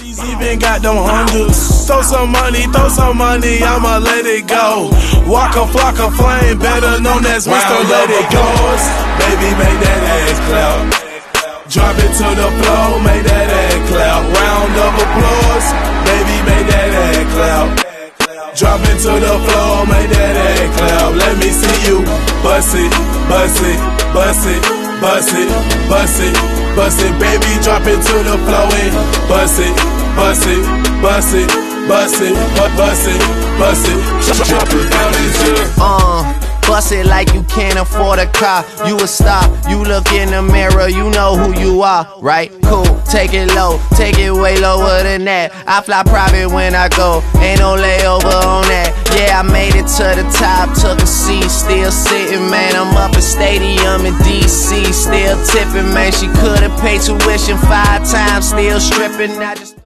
Even got them hundreds. Throw some money, I'ma let it go. Waka Flocka Flame, better known as Mr. Let It Go. Baby, make that ass clap. Drop it to the floor, make that ass clap. Round of applause, baby, make that ass clap. Drop it to the floor, make that ass clap. Let me see you bust it, bust it, bust it, bust it, bust it, bust it. Baby, drop it to the floor and bust it, bust it, bust it, bust it, bust it, bust it. Drop it down into bust it like you can't afford a car. You a star, you look in the mirror, you know who you are, right? Cool, take it low, take it way lower than that. I fly private when I go, ain't no layover on that. Yeah, I made it to the top, took a seat, still sitting, man. I'm up at Stadium in DC, still tipping, man. She could've paid tuition 5 times, still stripping. I just